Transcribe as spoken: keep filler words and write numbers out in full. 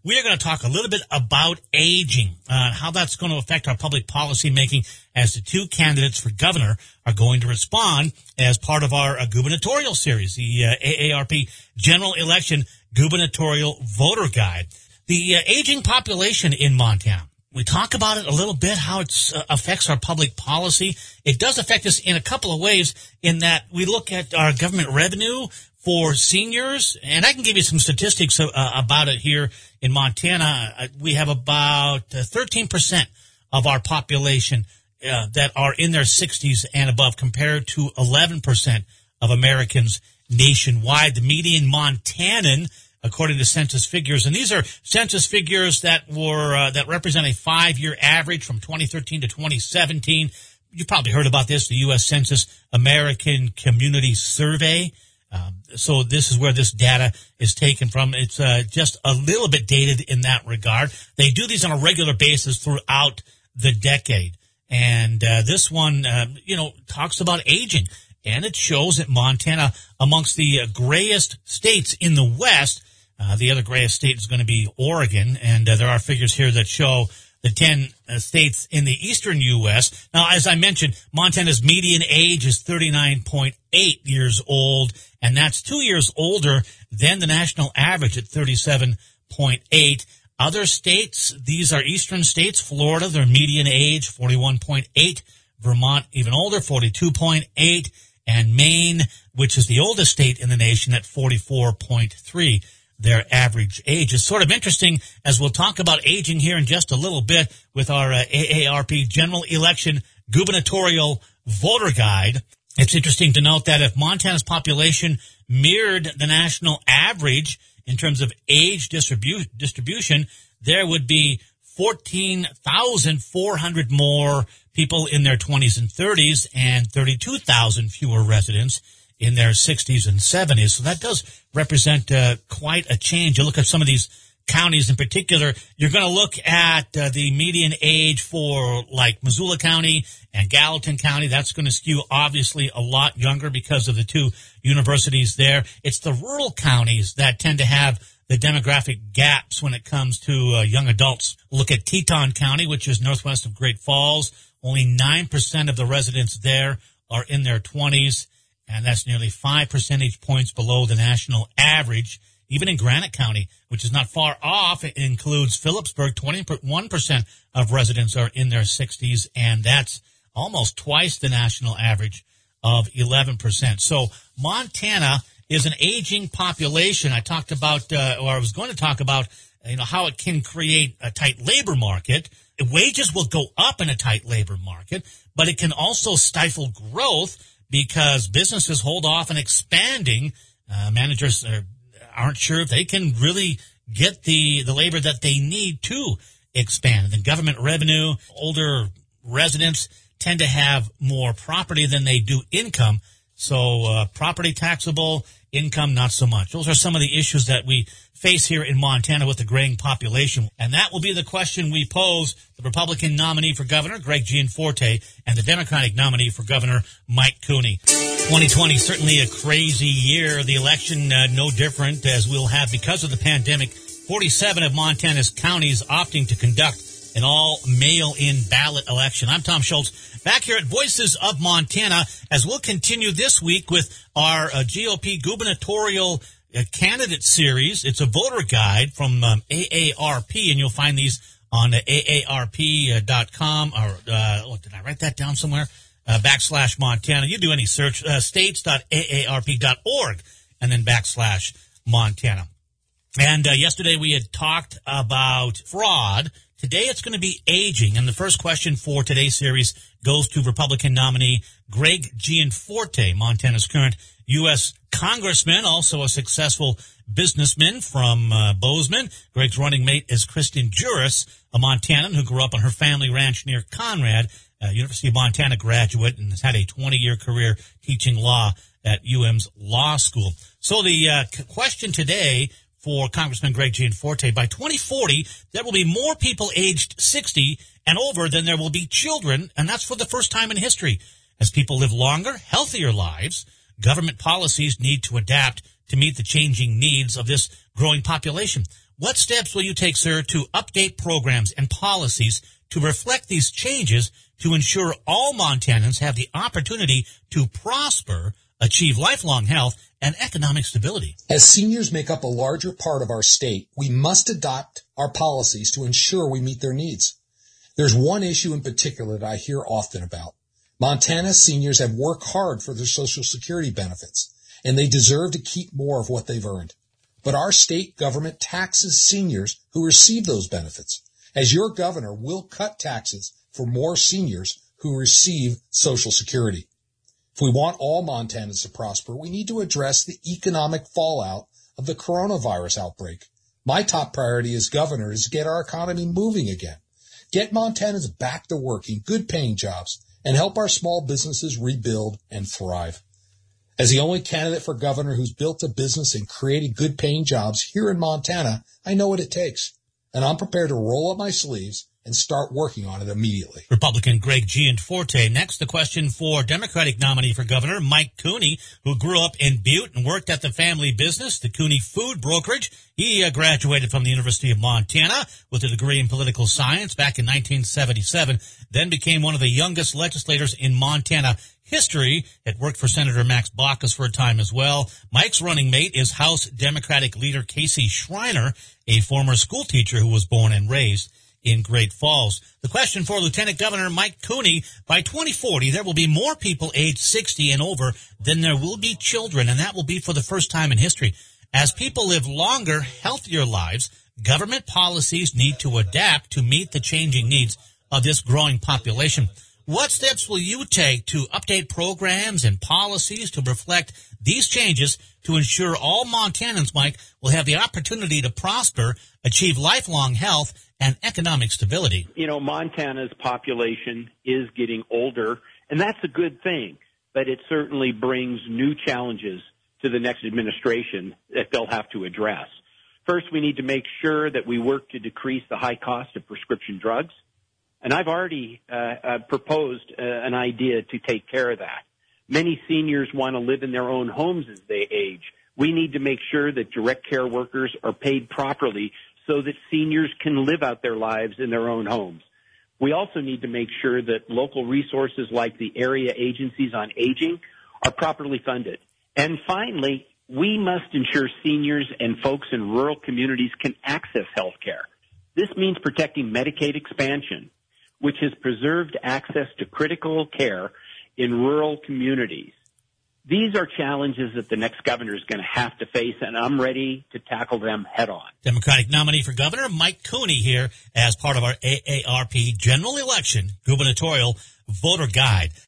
We are going to talk a little bit about aging, uh, how that's going to affect our public policy making as the two candidates for governor are going to respond as part of our uh, gubernatorial series, the uh, A A R P General Election Gubernatorial Voter Guide. The uh, aging population in Montana. We talk about it a little bit, how it uh, affects our public policy. It does affect us in a couple of ways in that we look at our government revenue for seniors, and I can give you some statistics uh, about it here in Montana. Uh, we have about uh, thirteen percent of our population uh, that are in their sixties and above compared to eleven percent of Americans nationwide. The median Montanan, according to census figures, and these are census figures that were uh, that represent a five-year average from twenty thirteen to twenty seventeen. You probably heard about this, the U S Census American Community Survey. Um, so this is where this data is taken from. It's uh, just a little bit dated in that regard. They do these on a regular basis throughout the decade. And uh, this one, uh, you know, talks about aging. And it shows that Montana, amongst the uh, grayest states in the West, uh, the other grayest state is going to be Oregon. And uh, there are figures here that show the ten uh, states in the eastern U S. Now, as I mentioned, Montana's median age is thirty-nine point eight years old, and that's two years older than the national average at thirty-seven point eight. Other states, these are eastern states. Florida, their median age, forty-one point eight. Vermont, even older, forty-two point eight. And Maine, which is the oldest state in the nation, at forty-four point three. Their average age. Is sort of interesting, as we'll talk about aging here in just a little bit with our uh, A A R P General Election Gubernatorial Voter Guide. It's interesting to note that if Montana's population mirrored the national average in terms of age distribu- distribution, there would be fourteen thousand four hundred more people in their twenties and thirties and thirty-two thousand fewer residents in their sixties and seventies. So that does represent uh, quite a change. You look at some of these counties in particular, you're going to look at uh, the median age for like Missoula County and Gallatin County. That's going to skew obviously a lot younger because of the two universities there. It's the rural counties that tend to have the demographic gaps when it comes to uh, young adults. Look at Teton County, which is northwest of Great Falls. Only nine percent of the residents there are in their twenties. And that's nearly five percentage points below the national average. Even in Granite County, which is not far off, it includes Phillipsburg, twenty-one percent of residents are in their sixties, and that's almost twice the national average of eleven percent. So Montana is an aging population. I talked about, uh, or I was going to talk about, you know, how it can create a tight labor market. Wages will go up in a tight labor market, but it can also stifle growth because businesses hold off on expanding. Uh, managers are, aren't sure if they can really get the, the labor that they need to expand. The government revenue, older residents tend to have more property than they do income. So uh, property taxable, income not so much. Those are some of the issues that we face here in Montana with the graying population. And that will be the question we pose the Republican nominee for governor, Greg Gianforte, and the Democratic nominee for governor, Mike Cooney. twenty twenty, certainly a crazy year. The election, uh, no different, as we'll have, because of the pandemic, forty-seven of Montana's counties opting to conduct an all-mail-in ballot election. I'm Tom Schultz, back here at Voices of Montana, as we'll continue this week with our uh, G O P gubernatorial uh, candidate series. It's a voter guide from um, A A R P, and you'll find these on uh, A A R P dot com, or uh, oh, did I write that down somewhere? Uh, backslash Montana. You do any search, uh, states dot A A R P dot org, and then backslash Montana. And uh, yesterday we had talked about fraud. Today it's going to be aging, and the first question for today's series goes to Republican nominee Greg Gianforte, Montana's current U S congressman, also a successful businessman from uh, Bozeman. Greg's running mate is Kristen Juris, a Montanan who grew up on her family ranch near Conrad, a University of Montana graduate, and has had a twenty-year career teaching law at U M's law school. So the uh, question today for Congressman Greg Gianforte, by twenty forty, there will be more people aged sixty and over than there will be children, and that's for the first time in history. As people live longer, healthier lives, government policies need to adapt to meet the changing needs of this growing population. What steps will you take, sir, to update programs and policies to reflect these changes to ensure all Montanans have the opportunity to prosper, achieve lifelong health, and economic stability? As seniors make up a larger part of our state, we must adopt our policies to ensure we meet their needs. There's one issue in particular that I hear often about. Montana seniors have worked hard for their Social Security benefits, and they deserve to keep more of what they've earned. But our state government taxes seniors who receive those benefits. As your governor, we'll cut taxes for more seniors who receive Social Security. If we want all Montanans to prosper, we need to address the economic fallout of the coronavirus outbreak. My top priority as governor is to get our economy moving again. Get Montanans back to working good paying jobs and help our small businesses rebuild and thrive. As the only candidate for governor who's built a business and created good paying jobs here in Montana, I know what it takes. And I'm prepared to roll up my sleeves and start working on it immediately. Republican Greg Gianforte. Next, the question for Democratic nominee for governor, Mike Cooney, who grew up in Butte and worked at the family business, the Cooney Food Brokerage. He uh, graduated from the University of Montana with a degree in political science back in nineteen seventy-seven, then became one of the youngest legislators in Montana history. Had worked for Senator Max Baucus for a time as well. Mike's running mate is House Democratic leader Casey Schreiner, a former school teacher who was born and raised in Great Falls. The question for Lieutenant Governor Mike Cooney, by twenty forty, there will be more people aged sixty and over than there will be children, and that will be for the first time in history. As people live longer, healthier lives, government policies need to adapt to meet the changing needs of this growing population. What steps will you take to update programs and policies to reflect these changes to ensure all Montanans, Mike, will have the opportunity to prosper, achieve lifelong health, and economic stability? You know, Montana's population is getting older, and that's a good thing, but it certainly brings new challenges to the next administration that they'll have to address. First, we need to make sure that we work to decrease the high cost of prescription drugs. And I've already uh, uh, proposed uh, an idea to take care of that. Many seniors want to live in their own homes as they age. We need to make sure that direct care workers are paid properly so that seniors can live out their lives in their own homes. We also need to make sure that local resources like the area agencies on aging are properly funded. And finally, we must ensure seniors and folks in rural communities can access health care. This means protecting Medicaid expansion, which has preserved access to critical care in rural communities. These are challenges that the next governor is going to have to face, and I'm ready to tackle them head on. Democratic nominee for governor, Mike Cooney, here as part of our A A R P general election gubernatorial voter guide.